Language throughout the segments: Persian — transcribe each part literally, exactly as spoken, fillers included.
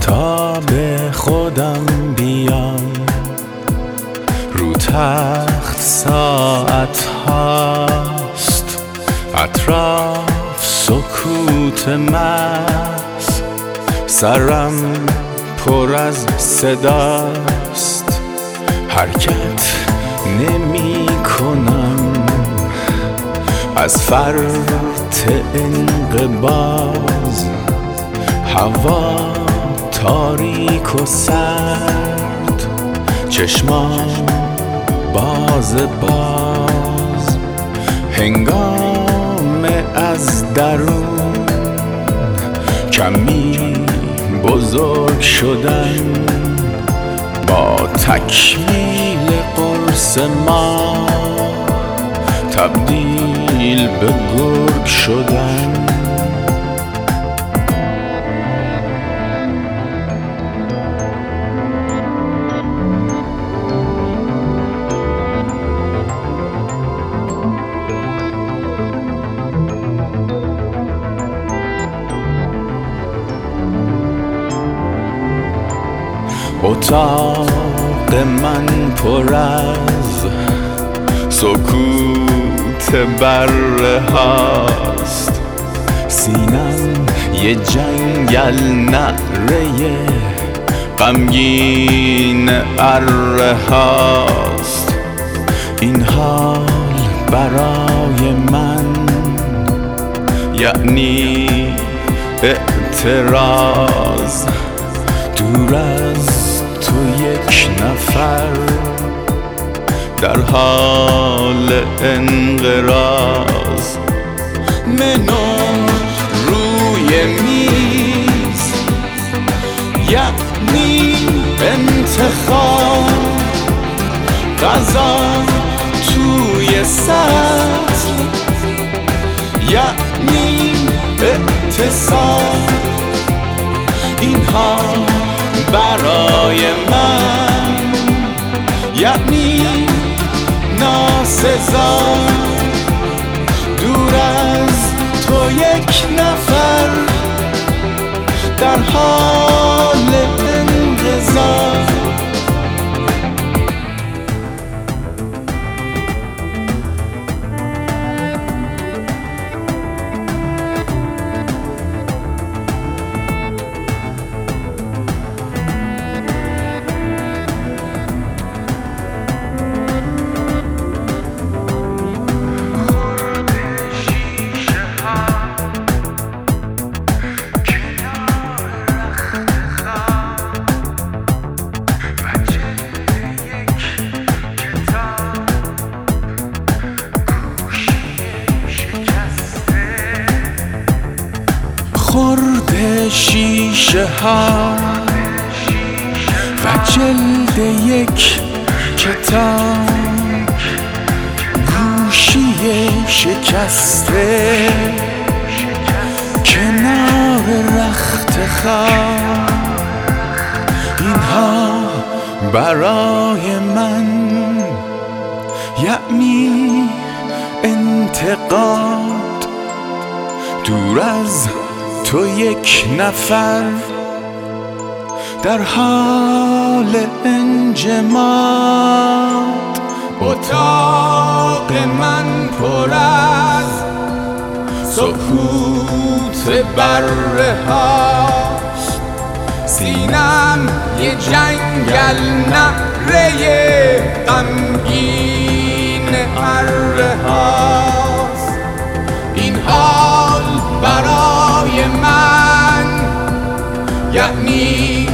تا به خودم بیام. رو تخت ساعت هاست، اطراف سکوت محض، سرم پر از صداست، حرکت نمی کنم از فرط انقباض. هوا تاریک و سرد، چشمان باز باز، هنگام از درون کمی بزرگ شدن، با تکمیل قرص ما تبدیل به گرگ شدن. اتاق من پر از سکوت بره هاست، سینم یه جنگل نعره غمگین اره هاست. این حال برای من یعنی اعتراض، دور از تو یک نفر در حال انقراض. منو روی میز یعنی انتخاب، غذا توی سطل یعنی اعتصاب. اینها برای من یعنی ناسزا، دور از تو یک نفر در حال انتظار. خورد شیشه ها و جلد یک کتاب، گوشی شکسته کنار رخت خواب. اینها برای من یعنی انتقاد، دور از تو یک نفر در حال انجماد. اتاق من پر از سکوت بره هاست، سینم یه جنگل نعره غمگین اره هاست. این حال برای من یعنی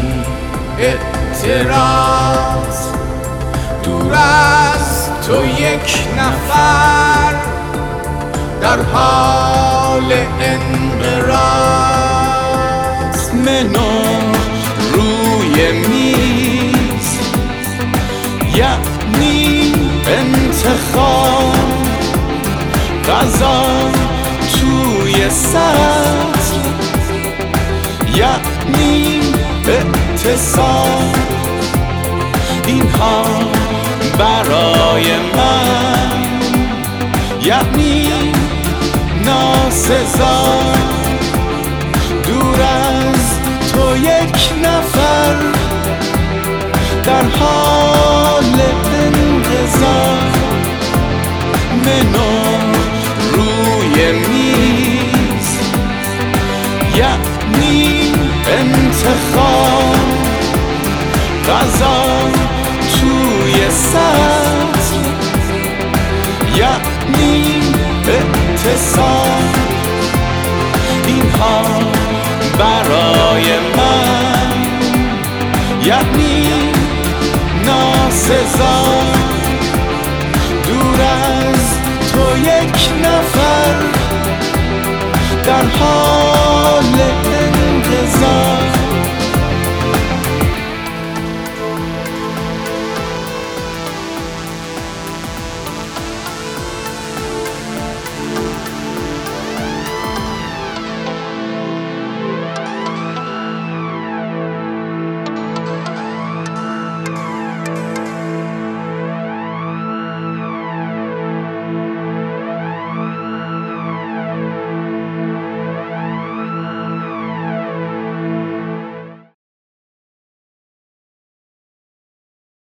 اعتراض، دور از تو یک نفر در حال انقراض. منو روی میز یعنی انتخاب، غذا توی سطل یعنی اعتصاب. اینها برای من یعنی ناسزا، دور از تو یک نفر حال انتظار منو روی میز، یعنی انتخاب غذا توی سطل، یعنی اتصال. اینها برای من یعنی ناسزا. دور از تو یک نفر در حال